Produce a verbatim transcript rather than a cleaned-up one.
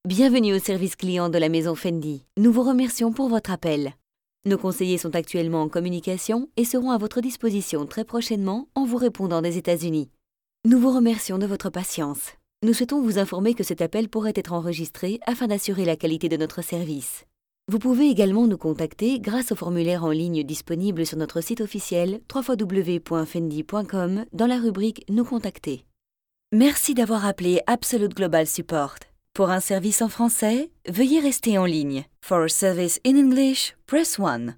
Bienvenue au service client de la maison Fendi. Nous vous remercions pour votre appel. Nos conseillers sont actuellement en communication et seront à votre disposition très prochainement en vous répondant des États-Unis. Nous vous remercions de votre patience. Nous souhaitons vous informer que cet appel pourrait être enregistré afin d'assurer la qualité de notre service. Vous pouvez également nous contacter grâce au formulaire en ligne disponible sur notre site officiel w w w point fendi point com dans la rubrique Nous contacter. Merci d'avoir appelé Absolute Global Support. Pour un service en français, veuillez rester en ligne. For a service in English, press one.